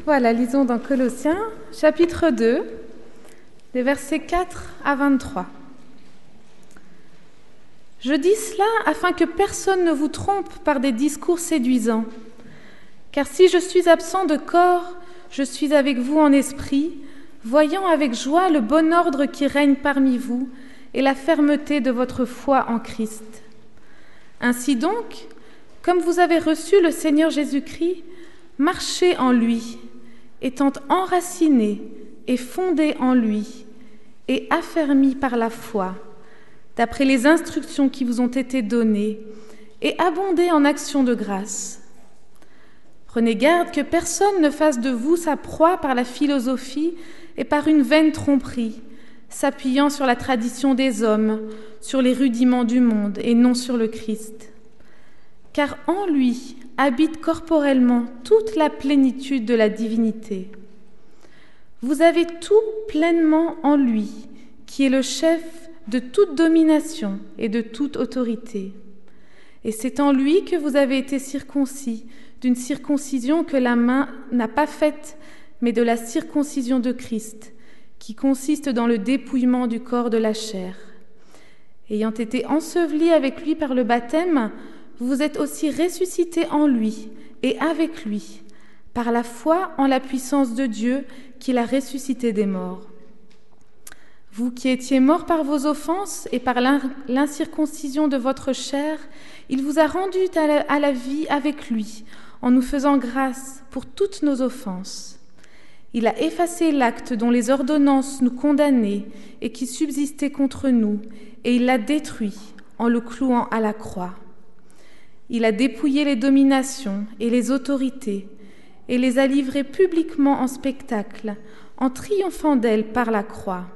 Voilà, lisons dans Colossiens, chapitre 2, les versets 4 à 23. « Je dis cela afin que personne ne vous trompe par des discours séduisants. Car si je suis absent de corps, je suis avec vous en esprit, voyant avec joie le bon ordre qui règne parmi vous et la fermeté de votre foi en Christ. Ainsi donc, comme vous avez reçu le Seigneur Jésus-Christ, marchez en lui, étant enracinés et fondés en lui, et affermis par la foi, d'après les instructions qui vous ont été données, et abondez en actions de grâce. Prenez garde que personne ne fasse de vous sa proie par la philosophie et par une vaine tromperie, s'appuyant sur la tradition des hommes, sur les rudiments du monde et non sur le Christ. Car en lui habite corporellement toute la plénitude de la divinité. Vous avez tout pleinement en lui, qui est le chef de toute domination et de toute autorité. Et c'est en lui que vous avez été circoncis, d'une circoncision que la main n'a pas faite, mais de la circoncision de Christ, qui consiste dans le dépouillement du corps de la chair. Ayant été ensevelis avec lui par le baptême, vous êtes aussi ressuscités en lui et avec lui, par la foi en la puissance de Dieu qui l'a ressuscité des morts. Vous qui étiez morts par vos offenses et par l'incirconcision de votre chair, il vous a rendus à la vie avec lui, en nous faisant grâce pour toutes nos offenses. Il a effacé l'acte dont les ordonnances nous condamnaient et qui subsistait contre nous, et il l'a détruit en le clouant à la croix. Il a dépouillé les dominations et les autorités et les a livrées publiquement en spectacle, en triomphant d'elles par la croix.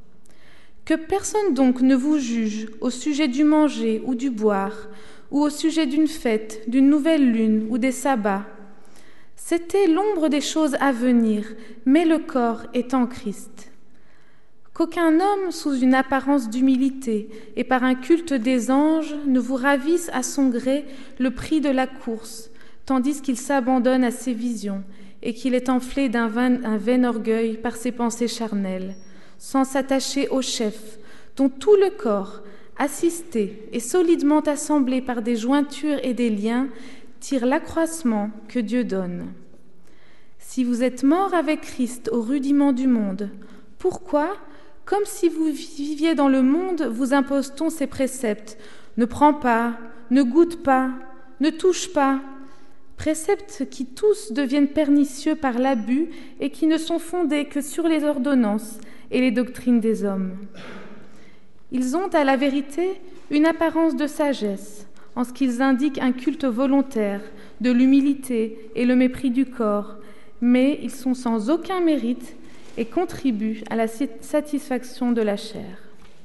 Que personne donc ne vous juge au sujet du manger ou du boire, ou au sujet d'une fête, d'une nouvelle lune ou des sabbats. C'était l'ombre des choses à venir, mais le corps est en Christ. Qu'aucun homme, sous une apparence d'humilité et par un culte des anges, ne vous ravisse à son gré le prix de la course, tandis qu'il s'abandonne à ses visions et qu'il est enflé d'un vain orgueil par ses pensées charnelles, sans s'attacher au chef, dont tout le corps, assisté et solidement assemblé par des jointures et des liens, tire l'accroissement que Dieu donne. Si vous êtes morts avec Christ au rudiment du monde, pourquoi, comme si vous viviez dans le monde, vous impose-t-on ces préceptes ? Ne prends pas, ne goûte pas, ne touche pas. Préceptes qui tous deviennent pernicieux par l'abus et qui ne sont fondés que sur les ordonnances et les doctrines des hommes. Ils ont, à la vérité, une apparence de sagesse, en ce qu'ils indiquent un culte volontaire, de l'humilité et le mépris du corps, mais ils sont sans aucun mérite et contribuent à la satisfaction de la chair.